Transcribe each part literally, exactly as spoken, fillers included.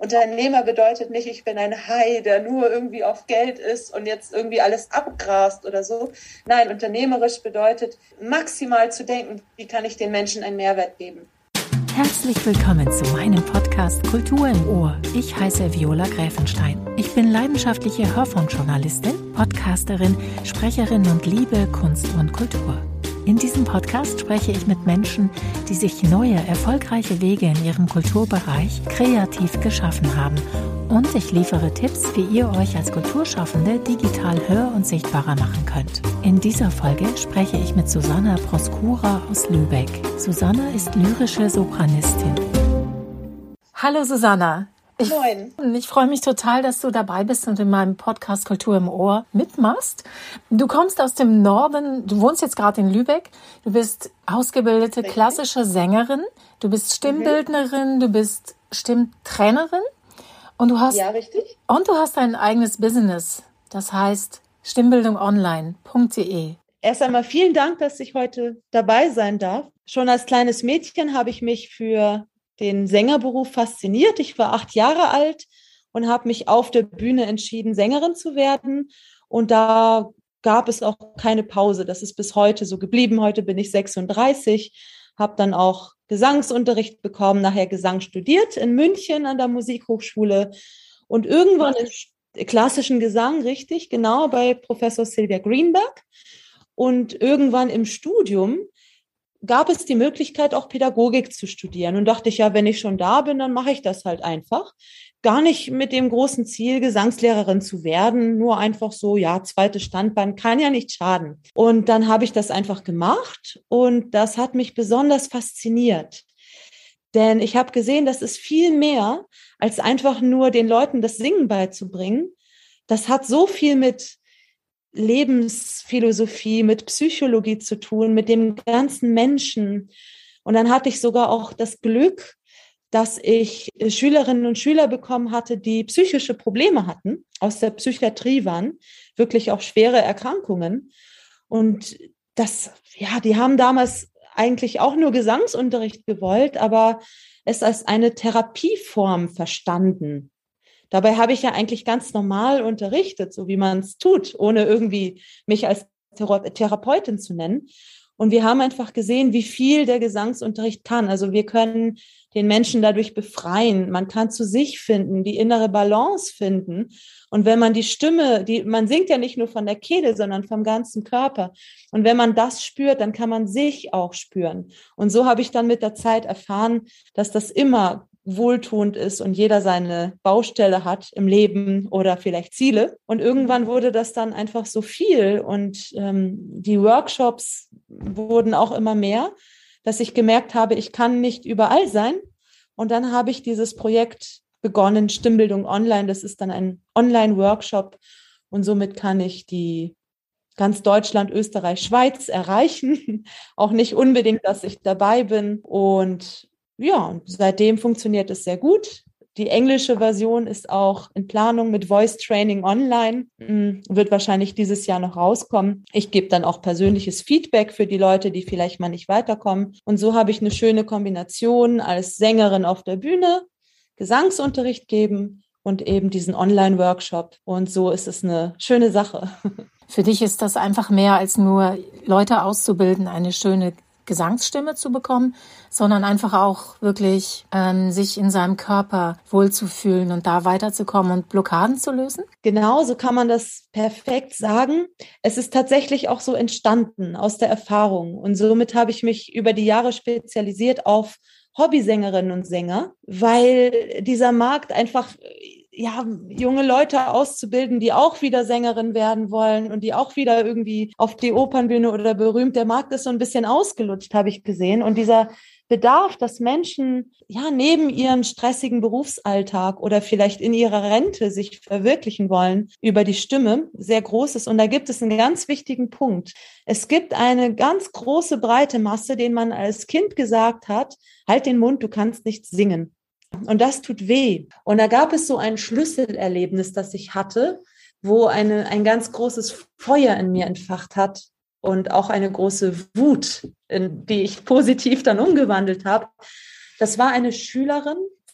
Unternehmer bedeutet nicht, ich bin ein Hai, der nur irgendwie auf Geld ist und jetzt irgendwie alles abgrast oder so. Nein, unternehmerisch bedeutet maximal zu denken, wie kann ich den Menschen einen Mehrwert geben. Herzlich willkommen zu meinem Podcast Kultur im Ohr. Ich heiße Viola Gräfenstein. Ich bin leidenschaftliche Hörfunkjournalistin, Podcasterin, Sprecherin und liebe Kunst und Kultur. In diesem Podcast spreche ich mit Menschen, die sich neue, erfolgreiche Wege in ihrem Kulturbereich kreativ geschaffen haben. Und ich liefere Tipps, wie ihr euch als Kulturschaffende digital hör- und sichtbarer machen könnt. In dieser Folge spreche ich mit Susanna Proskura aus Lübeck. Susanna ist lyrische Sopranistin. Hallo Susanna. Ich, Moin. Ich freue mich total, dass du dabei bist und in meinem Podcast Kultur im Ohr mitmachst. Du kommst aus dem Norden, du wohnst jetzt gerade in Lübeck. Du bist ausgebildete Richtig. klassische Sängerin, du bist Stimmbildnerin, mhm. du bist Stimmtrainerin und du hast ja, richtig. Und du hast ein eigenes Business, das heißt stimmbildung online punkt de. Erst einmal vielen Dank, dass ich heute dabei sein darf. Schon als kleines Mädchen habe ich mich für den Sängerberuf fasziniert. Ich war acht Jahre alt und habe mich auf der Bühne entschieden, Sängerin zu werden. Und da gab es auch keine Pause. Das ist bis heute so geblieben. Heute bin ich sechsunddreißig, habe dann auch Gesangsunterricht bekommen, nachher Gesang studiert in München an der Musikhochschule und irgendwann im klassischen Gesang, richtig, genau, bei Professor Sylvia Greenberg. Und irgendwann im Studium gab es die Möglichkeit, auch Pädagogik zu studieren. Und dachte ich, ja, wenn ich schon da bin, dann mache ich das halt einfach. Gar nicht mit dem großen Ziel, Gesangslehrerin zu werden, nur einfach so, ja, zweites Standbein, kann ja nicht schaden. Und dann habe ich das einfach gemacht und das hat mich besonders fasziniert. Denn ich habe gesehen, das ist viel mehr, als einfach nur den Leuten das Singen beizubringen. Das hat so viel mit Lebensphilosophie, mit Psychologie zu tun, mit dem ganzen Menschen. Und dann hatte ich sogar auch das Glück, dass ich Schülerinnen und Schüler bekommen hatte, die psychische Probleme hatten, aus der Psychiatrie waren, wirklich auch schwere Erkrankungen. Und das, ja, die haben damals eigentlich auch nur Gesangsunterricht gewollt, aber es als eine Therapieform verstanden. Dabei habe ich ja eigentlich ganz normal unterrichtet, so wie man es tut, ohne irgendwie mich als Thera- Therapeutin zu nennen. Und wir haben einfach gesehen, wie viel der Gesangsunterricht kann. Also wir können den Menschen dadurch befreien. Man kann zu sich finden, die innere Balance finden. Und wenn man die Stimme, die, man singt ja nicht nur von der Kehle, sondern vom ganzen Körper. Und wenn man das spürt, dann kann man sich auch spüren. Und so habe ich dann mit der Zeit erfahren, dass das immer wohltuend ist und jeder seine Baustelle hat im Leben oder vielleicht Ziele. Und irgendwann wurde das dann einfach so viel und ähm, die Workshops wurden auch immer mehr, dass ich gemerkt habe, ich kann nicht überall sein. Und dann habe ich dieses Projekt begonnen, Stimmbildung online. Das ist dann ein Online-Workshop und somit kann ich die ganz Deutschland, Österreich, Schweiz erreichen. Auch nicht unbedingt, dass ich dabei bin und ja, und seitdem funktioniert es sehr gut. Die englische Version ist auch in Planung mit Voice Training online, wird wahrscheinlich dieses Jahr noch rauskommen. Ich gebe dann auch persönliches Feedback für die Leute, die vielleicht mal nicht weiterkommen. Und so habe ich eine schöne Kombination als Sängerin auf der Bühne, Gesangsunterricht geben und eben diesen Online-Workshop. Und so ist es eine schöne Sache. Für dich ist das einfach mehr als nur Leute auszubilden, eine schöne Gesangsstimme zu bekommen, sondern einfach auch wirklich ähm, sich in seinem Körper wohlzufühlen und da weiterzukommen und Blockaden zu lösen? Genau, so kann man das perfekt sagen. Es ist tatsächlich auch so entstanden aus der Erfahrung und somit habe ich mich über die Jahre spezialisiert auf Hobbysängerinnen und Sänger, weil dieser Markt einfach ja, junge Leute auszubilden, die auch wieder Sängerin werden wollen und die auch wieder irgendwie auf die Opernbühne oder berühmt. Der Markt ist so ein bisschen ausgelutscht, habe ich gesehen. Und dieser Bedarf, dass Menschen ja neben ihrem stressigen Berufsalltag oder vielleicht in ihrer Rente sich verwirklichen wollen über die Stimme, sehr groß ist. Und da gibt es einen ganz wichtigen Punkt. Es gibt eine ganz große, breite Masse, denen man als Kind gesagt hat, halt den Mund, du kannst nicht singen. Und das tut weh. Und da gab es so ein Schlüsselerlebnis, das ich hatte, wo eine, ein ganz großes Feuer in mir entfacht hat und auch eine große Wut, in die ich positiv dann umgewandelt habe. Das war eine Schülerin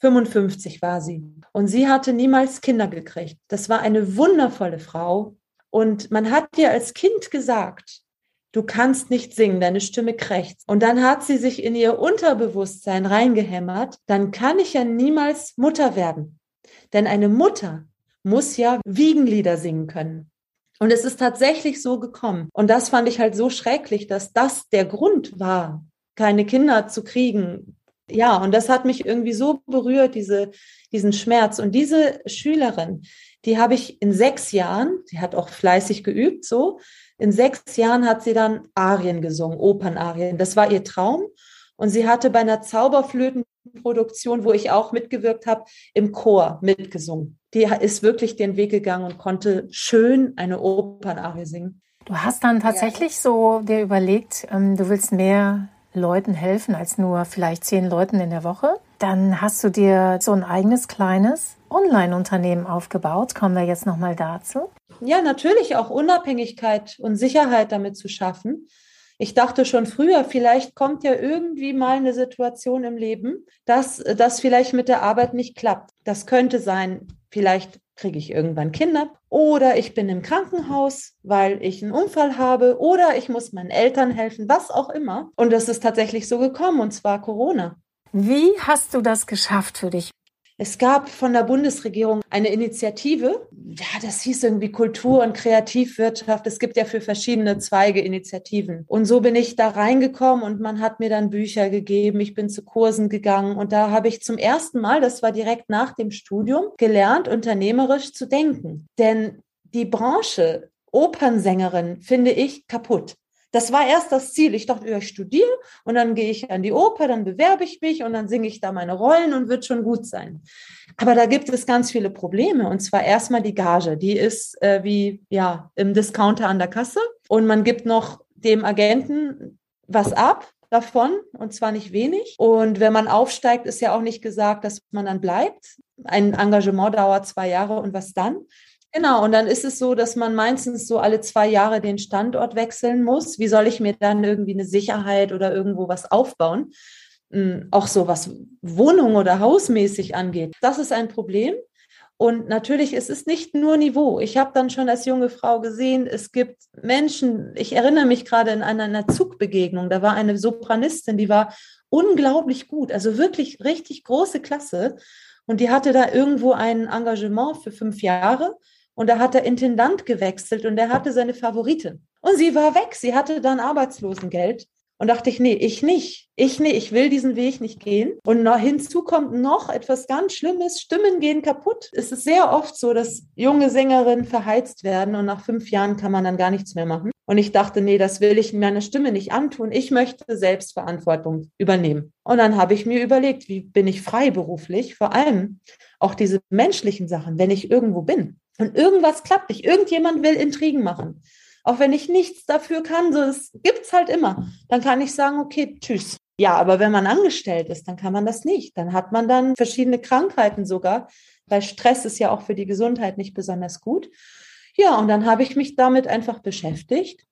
fünfundfünfzig war sie. Und sie hatte niemals Kinder gekriegt. Das war eine wundervolle Frau. Und man hat ihr als Kind gesagt, du kannst nicht singen, deine Stimme krächzt. Und dann hat sie sich in ihr Unterbewusstsein reingehämmert, dann kann ich ja niemals Mutter werden. Denn eine Mutter muss ja Wiegenlieder singen können. Und es ist tatsächlich so gekommen. Und das fand ich halt so schrecklich, dass das der Grund war, keine Kinder zu kriegen. Ja, und das hat mich irgendwie so berührt, diese, diesen Schmerz. Und diese Schülerin, die habe ich in sechs Jahren, sie hat auch fleißig geübt, so, in sechs Jahren hat sie dann Arien gesungen, Opernarien. Das war ihr Traum. Und sie hatte bei einer Zauberflötenproduktion, wo ich auch mitgewirkt habe, im Chor mitgesungen. Die ist wirklich den Weg gegangen und konnte schön eine Opernarie singen. Du hast dann tatsächlich so dir überlegt, ähm, du willst mehr Leuten helfen als nur vielleicht zehn Leuten in der Woche. Dann hast du dir so ein eigenes kleines Online-Unternehmen aufgebaut. Kommen wir jetzt nochmal dazu. Ja, natürlich auch Unabhängigkeit und Sicherheit damit zu schaffen. Ich dachte schon früher, vielleicht kommt ja irgendwie mal eine Situation im Leben, dass das vielleicht mit der Arbeit nicht klappt. Das könnte sein, vielleicht kriege ich irgendwann Kinder oder ich bin im Krankenhaus, weil ich einen Unfall habe oder ich muss meinen Eltern helfen, was auch immer. Und das ist tatsächlich so gekommen, und zwar Corona. Wie hast du das geschafft für dich? Es gab von der Bundesregierung eine Initiative, ja, das hieß irgendwie Kultur- und Kreativwirtschaft. Es gibt ja für verschiedene Zweige Initiativen. Und so bin ich da reingekommen und man hat mir dann Bücher gegeben. Ich bin zu Kursen gegangen und da habe ich zum ersten Mal, das war direkt nach dem Studium, gelernt, unternehmerisch zu denken. Denn die Branche Opernsängerin finde ich kaputt. Das war erst das Ziel. Ich dachte, ich studiere und dann gehe ich an die Oper, dann bewerbe ich mich und dann singe ich da meine Rollen und wird schon gut sein. Aber da gibt es ganz viele Probleme. Und zwar erstmal die Gage. Die ist äh, wie ja im Discounter an der Kasse. Und man gibt noch dem Agenten was ab davon, und zwar nicht wenig. Und wenn man aufsteigt, ist ja auch nicht gesagt, dass man dann bleibt. Ein Engagement dauert zwei Jahre und was dann? Genau, und dann ist es so, dass man meistens so alle zwei Jahre den Standort wechseln muss. Wie soll ich mir dann irgendwie eine Sicherheit oder irgendwo was aufbauen? Auch so was Wohnung oder hausmäßig angeht. Das ist ein Problem. Und natürlich ist es nicht nur Niveau. Ich habe dann schon als junge Frau gesehen, es gibt Menschen, ich erinnere mich gerade in einer, einer Zugbegegnung, da war eine Sopranistin, die war unglaublich gut, also wirklich richtig große Klasse. Und die hatte da irgendwo ein Engagement für fünf Jahre. Und da hat der Intendant gewechselt und der hatte seine Favoritin. Und sie war weg. Sie hatte dann Arbeitslosengeld. Und dachte ich, nee, ich nicht. Ich nicht. Ich will diesen Weg nicht gehen. Und noch hinzu kommt noch etwas ganz Schlimmes. Stimmen gehen kaputt. Es ist sehr oft so, dass junge Sängerinnen verheizt werden und nach fünf Jahren kann man dann gar nichts mehr machen. Und ich dachte, nee, das will ich meiner Stimme nicht antun. Ich möchte Selbstverantwortung übernehmen. Und dann habe ich mir überlegt, wie bin ich freiberuflich? Vor allem auch diese menschlichen Sachen, wenn ich irgendwo bin. Und irgendwas klappt nicht. Irgendjemand will Intrigen machen. Auch wenn ich nichts dafür kann, so, das gibt's halt immer. Dann kann ich sagen, okay, tschüss. Ja, aber wenn man angestellt ist, dann kann man das nicht. Dann hat man dann verschiedene Krankheiten sogar, weil Stress ist ja auch für die Gesundheit nicht besonders gut. Ja, und dann habe ich mich damit einfach beschäftigt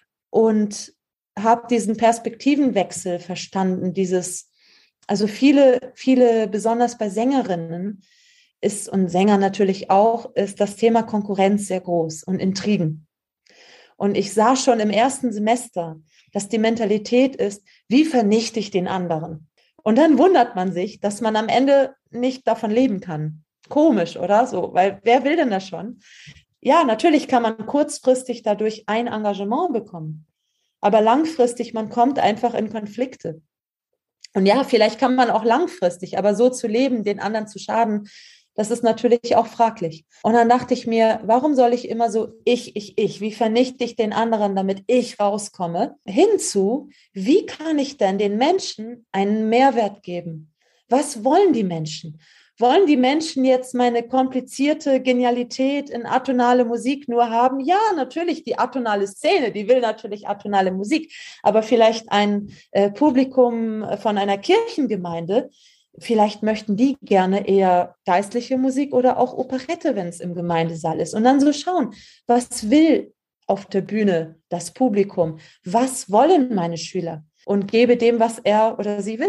und habe diesen Perspektivenwechsel verstanden. Dieses, also viele, viele, besonders bei Sängerinnen, ist und Sänger natürlich auch, ist das Thema Konkurrenz sehr groß und Intrigen. Und ich sah schon im ersten Semester, dass die Mentalität ist, wie vernichte ich den anderen? Und dann wundert man sich, dass man am Ende nicht davon leben kann. Komisch, oder so? Weil wer will denn das schon? Ja, natürlich kann man kurzfristig dadurch ein Engagement bekommen. Aber langfristig, man kommt einfach in Konflikte. Und ja, vielleicht kann man auch langfristig, aber so zu leben, den anderen zu schaden, das ist natürlich auch fraglich. Und dann dachte ich mir, warum soll ich immer so ich, ich, ich, wie vernichte ich den anderen, damit ich rauskomme? Hinzu, wie kann ich denn den Menschen einen Mehrwert geben? Was wollen die Menschen? Wollen die Menschen jetzt meine komplizierte Genialität in atonale Musik nur haben? Ja, natürlich, die atonale Szene, die will natürlich atonale Musik, aber vielleicht ein äh, Publikum von einer Kirchengemeinde, vielleicht möchten die gerne eher geistliche Musik oder auch Operette, wenn es im Gemeindesaal ist. Und dann so schauen, was will auf der Bühne das Publikum? Was wollen meine Schüler? Und gebe dem, was er oder sie will.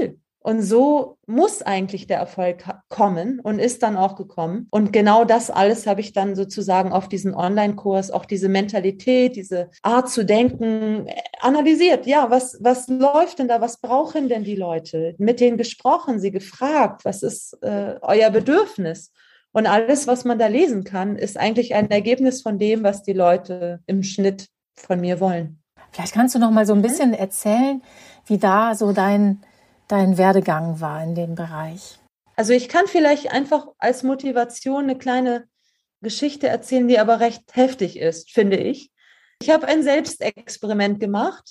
Und so muss eigentlich der Erfolg kommen und ist dann auch gekommen. Und genau das alles habe ich dann sozusagen auf diesen Online-Kurs, auch diese Mentalität, diese Art zu denken, analysiert. Ja, was, was läuft denn da? Was brauchen denn die Leute? Mit denen gesprochen, sie gefragt, was ist äh, euer Bedürfnis? Und alles, was man da lesen kann, ist eigentlich ein Ergebnis von dem, was die Leute im Schnitt von mir wollen. Vielleicht kannst du noch mal so ein bisschen erzählen, wie da so dein dein Werdegang war in dem Bereich? Also ich kann vielleicht einfach als Motivation eine kleine Geschichte erzählen, die aber recht heftig ist, finde ich. Ich habe ein Selbstexperiment gemacht.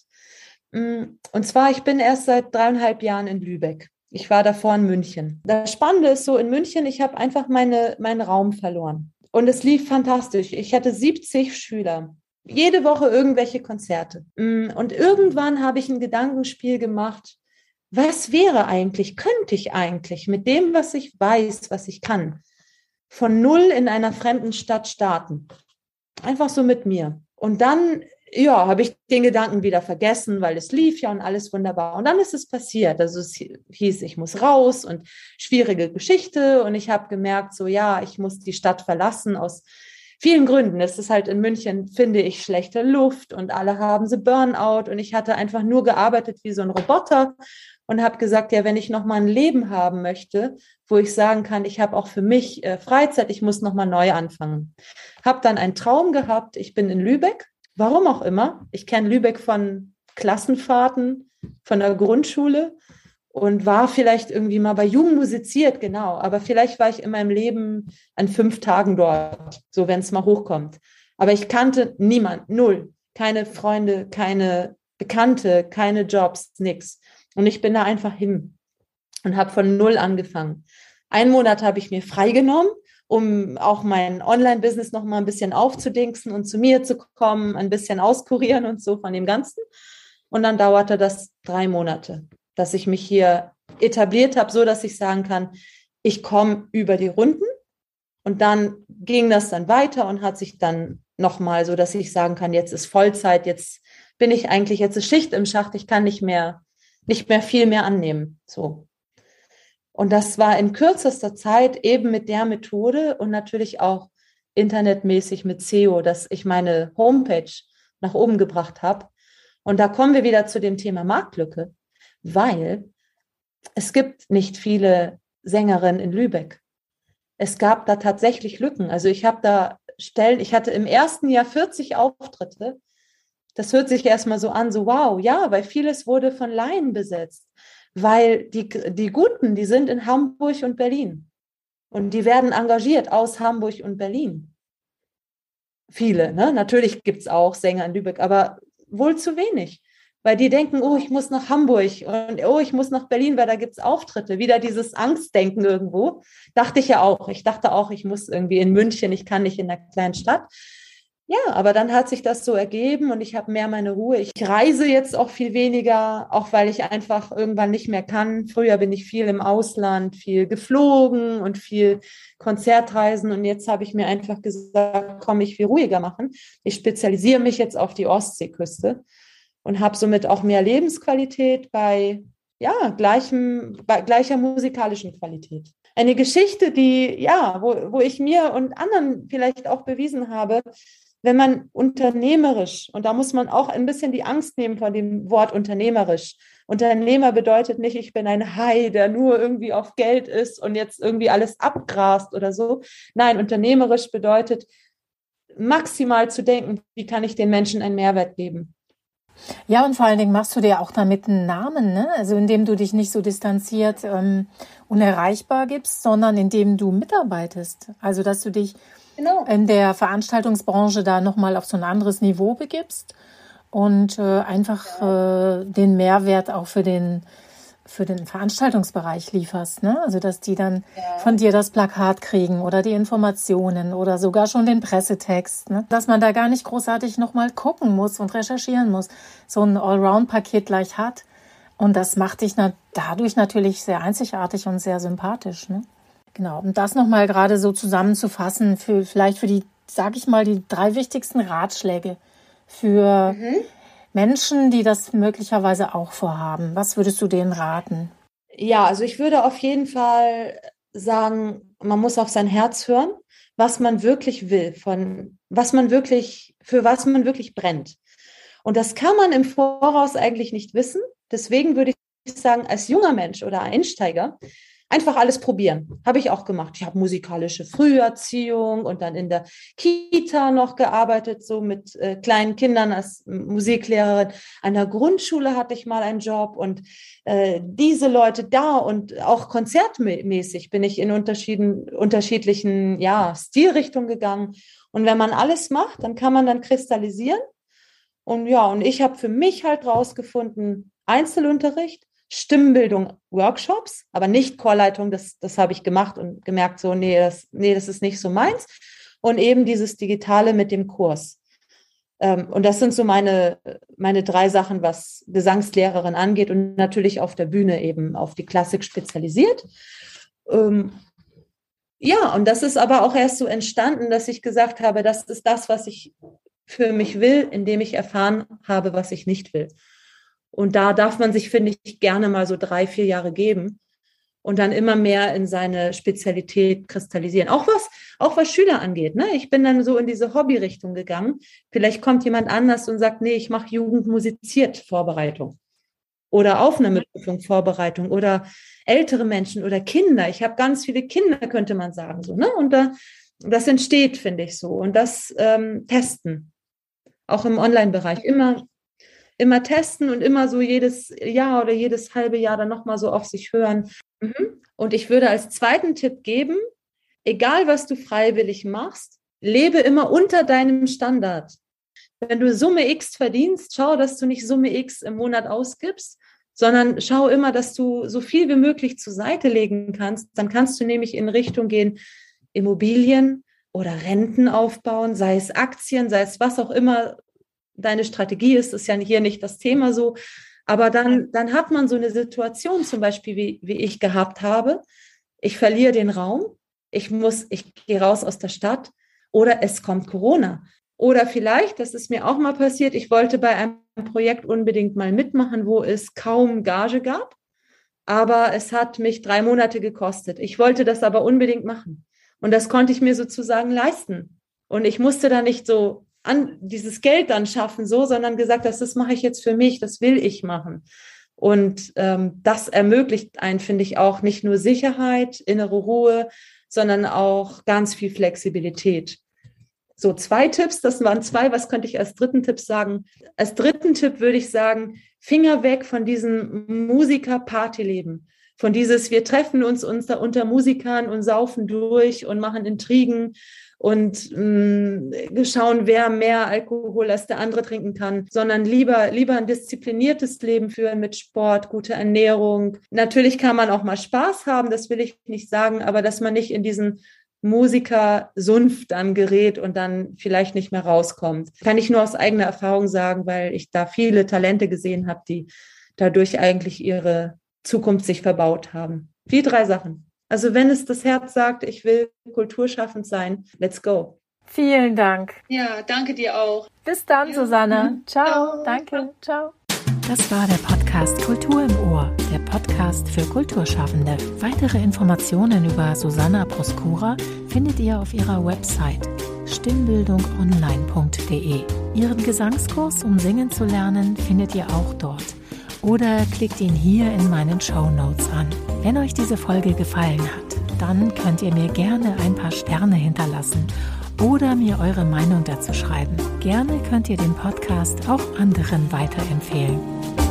Und zwar, ich bin erst seit dreieinhalb Jahren in Lübeck. Ich war davor in München. Das Spannende ist so, in München, ich habe einfach meine, meinen Raum verloren. Und es lief fantastisch. Ich hatte siebzig Schüler. Jede Woche irgendwelche Konzerte. Und irgendwann habe ich ein Gedankenspiel gemacht. Was wäre eigentlich, könnte ich eigentlich mit dem, was ich weiß, was ich kann, von null in einer fremden Stadt starten? Einfach so mit mir. Und dann, ja, habe ich den Gedanken wieder vergessen, weil es lief ja und alles wunderbar. Und dann ist es passiert. Also es hieß, ich muss raus und schwierige Geschichte. Und ich habe gemerkt, so ja, ich muss die Stadt verlassen aus vielen Gründen. Es ist halt in München, finde ich, schlechte Luft und alle haben so Burnout. Und ich hatte einfach nur gearbeitet wie so ein Roboter. Und habe gesagt, ja, wenn ich noch mal ein Leben haben möchte, wo ich sagen kann, ich habe auch für mich äh, Freizeit, ich muss noch mal neu anfangen. Habe dann einen Traum gehabt, ich bin in Lübeck, warum auch immer. Ich kenne Lübeck von Klassenfahrten, von der Grundschule und war vielleicht irgendwie mal bei Jugend musiziert, genau. Aber vielleicht war ich in meinem Leben an fünf Tagen dort, so wenn es mal hochkommt. Aber ich kannte niemand, null. Keine Freunde, keine Bekannte, keine Jobs, nix. Und ich bin da einfach hin und habe von null angefangen. Einen Monat habe ich mir freigenommen, um auch mein Online-Business noch mal ein bisschen aufzudingsen und zu mir zu kommen, ein bisschen auskurieren und so von dem Ganzen. Und dann dauerte das drei Monate, dass ich mich hier etabliert habe, so dass ich sagen kann, ich komme über die Runden. Und dann ging das dann weiter und hat sich dann noch mal so, dass ich sagen kann, jetzt ist Vollzeit, jetzt bin ich eigentlich, jetzt ist Schicht im Schacht, ich kann nicht mehr nicht mehr viel mehr annehmen, so. Und das war in kürzester Zeit eben mit der Methode und natürlich auch internetmäßig mit S E O, dass ich meine Homepage nach oben gebracht habe. Und da kommen wir wieder zu dem Thema Marktlücke, weil es gibt nicht viele Sängerinnen in Lübeck. Es gab da tatsächlich Lücken. Also ich habe da Stellen, ich hatte im ersten Jahr vierzig Auftritte. Das hört sich erstmal so an, so wow, ja, weil vieles wurde von Laien besetzt, weil die, die Guten, die sind in Hamburg und Berlin und die werden engagiert aus Hamburg und Berlin. Viele, ne? Natürlich gibt es auch Sänger in Lübeck, aber wohl zu wenig, weil die denken, oh, ich muss nach Hamburg und oh, ich muss nach Berlin, weil da gibt es Auftritte. Wieder dieses Angstdenken irgendwo. Dachte ich ja auch. Ich dachte auch, ich muss irgendwie in München, ich kann nicht in einer kleinen Stadt. Ja, aber dann hat sich das so ergeben und ich habe mehr meine Ruhe. Ich reise jetzt auch viel weniger, auch weil ich einfach irgendwann nicht mehr kann. Früher bin ich viel im Ausland, viel geflogen und viel Konzertreisen und jetzt habe ich mir einfach gesagt, komm, ich will ruhiger machen. Ich spezialisiere mich jetzt auf die Ostseeküste und habe somit auch mehr Lebensqualität bei, ja, gleichem, bei gleicher musikalischen Qualität. Eine Geschichte, die, ja, wo, wo ich mir und anderen vielleicht auch bewiesen habe, wenn man unternehmerisch, und da muss man auch ein bisschen die Angst nehmen von dem Wort unternehmerisch. Unternehmer bedeutet nicht, ich bin ein Hai, der nur irgendwie auf Geld ist und jetzt irgendwie alles abgrast oder so. Nein, unternehmerisch bedeutet maximal zu denken, wie kann ich den Menschen einen Mehrwert geben. Ja, und vor allen Dingen machst du dir auch damit einen Namen, ne? Also indem du dich nicht so distanziert ähm, unerreichbar gibst, sondern indem du mitarbeitest. Also dass du dich genau. in der Veranstaltungsbranche da nochmal auf so ein anderes Niveau begibst und äh, einfach ja. äh, den Mehrwert auch für den für den Veranstaltungsbereich lieferst, ne? Also dass die dann ja. von dir das Plakat kriegen oder die Informationen oder sogar schon den Pressetext, ne? Dass man da gar nicht großartig nochmal gucken muss und recherchieren muss, so ein Allround-Paket gleich hat. Und das macht dich na- dadurch natürlich sehr einzigartig und sehr sympathisch, ne? Genau, um das nochmal gerade so zusammenzufassen, für vielleicht für die, sag ich mal, die drei wichtigsten Ratschläge für mhm. Menschen, die das möglicherweise auch vorhaben. Was würdest du denen raten? Ja, also ich würde auf jeden Fall sagen, man muss auf sein Herz hören, was man wirklich will, von was man wirklich, für was man wirklich brennt. Und das kann man im Voraus eigentlich nicht wissen. Deswegen würde ich sagen, als junger Mensch oder Einsteiger einfach alles probieren. Habe ich auch gemacht. Ich habe musikalische Früherziehung und dann in der Kita noch gearbeitet, so mit äh, kleinen Kindern als Musiklehrerin. An der Grundschule hatte ich mal einen Job und äh, diese Leute da und auch konzertmäßig bin ich in unterschieden, unterschiedlichen ja, Stilrichtungen gegangen. Und wenn man alles macht, dann kann man dann kristallisieren. Und ja, und ich habe für mich halt rausgefunden, Einzelunterricht, Stimmbildung, Workshops, aber nicht Chorleitung, das, das habe ich gemacht und gemerkt, so, nee das, nee, das ist nicht so meins. Und eben dieses Digitale mit dem Kurs. Ähm, und das sind so meine, meine drei Sachen, was Gesangslehrerin angeht und natürlich auf der Bühne eben auf die Klassik spezialisiert. Ähm, ja, und das ist aber auch erst so entstanden, dass ich gesagt habe, das ist das, was ich für mich will, indem ich erfahren habe, was ich nicht will. Und da darf man sich, finde ich, gerne mal so drei, vier Jahre geben und dann immer mehr in seine Spezialität kristallisieren. Auch was, auch was Schüler angeht. Ne? Ich bin dann so in diese Hobbyrichtung gegangen. Vielleicht kommt jemand anders und sagt, nee, ich mache Jugend musiziert Vorbereitung oder Aufnahmeprüfung Vorbereitung oder ältere Menschen oder Kinder. Ich habe ganz viele Kinder, könnte man sagen. So, ne? Und da, das entsteht, finde ich so. Und das ähm, testen, auch im Online-Bereich, immer Immer testen und immer so jedes Jahr oder jedes halbe Jahr dann nochmal so auf sich hören. Und ich würde als zweiten Tipp geben, egal was du freiwillig machst, lebe immer unter deinem Standard. Wenn du Summe X verdienst, schau, dass du nicht Summe X im Monat ausgibst, sondern schau immer, dass du so viel wie möglich zur Seite legen kannst. Dann kannst du nämlich in Richtung gehen, Immobilien oder Renten aufbauen, sei es Aktien, sei es was auch immer deine Strategie ist, ist ja hier nicht das Thema so, aber dann, dann hat man so eine Situation zum Beispiel, wie, wie ich gehabt habe, ich verliere den Raum, ich muss, ich gehe raus aus der Stadt oder es kommt Corona. Oder vielleicht, das ist mir auch mal passiert, ich wollte bei einem Projekt unbedingt mal mitmachen, wo es kaum Gage gab, aber es hat mich drei Monate gekostet. Ich wollte das aber unbedingt machen und das konnte ich mir sozusagen leisten. Und ich musste da nicht so an dieses Geld dann schaffen, so, sondern gesagt, das, das mache ich jetzt für mich, das will ich machen. Und ähm, das ermöglicht einen, finde ich, auch nicht nur Sicherheit, innere Ruhe, sondern auch ganz viel Flexibilität. So, zwei Tipps, das waren zwei, was könnte ich als dritten Tipp sagen? Als dritten Tipp würde ich sagen, Finger weg von diesem Musiker-Partyleben. Von dieses, wir treffen uns unter, unter Musikern und saufen durch und machen Intrigen und mh, schauen, wer mehr Alkohol als der andere trinken kann, sondern lieber, lieber ein diszipliniertes Leben führen mit Sport, gute Ernährung. Natürlich kann man auch mal Spaß haben, das will ich nicht sagen, aber dass man nicht in diesen Musiker-Sumpf dann gerät und dann vielleicht nicht mehr rauskommt. Kann ich nur aus eigener Erfahrung sagen, weil ich da viele Talente gesehen habe, die dadurch eigentlich ihre Zukunft sich verbaut haben. Die drei Sachen. Also wenn es das Herz sagt, ich will kulturschaffend sein, let's go. Vielen Dank. Ja, danke dir auch. Bis dann, ja. Susanne. Mhm. Ciao. Ciao. Danke. Ciao. Das war der Podcast Kultur im Ohr, der Podcast für Kulturschaffende. Weitere Informationen über Susanna Proskura findet ihr auf ihrer Website stimmbildung online punkt de. Ihren Gesangskurs, um singen zu lernen, findet ihr auch dort. Oder klickt ihn hier in meinen Shownotes an. Wenn euch diese Folge gefallen hat, dann könnt ihr mir gerne ein paar Sterne hinterlassen oder mir eure Meinung dazu schreiben. Gerne könnt ihr den Podcast auch anderen weiterempfehlen.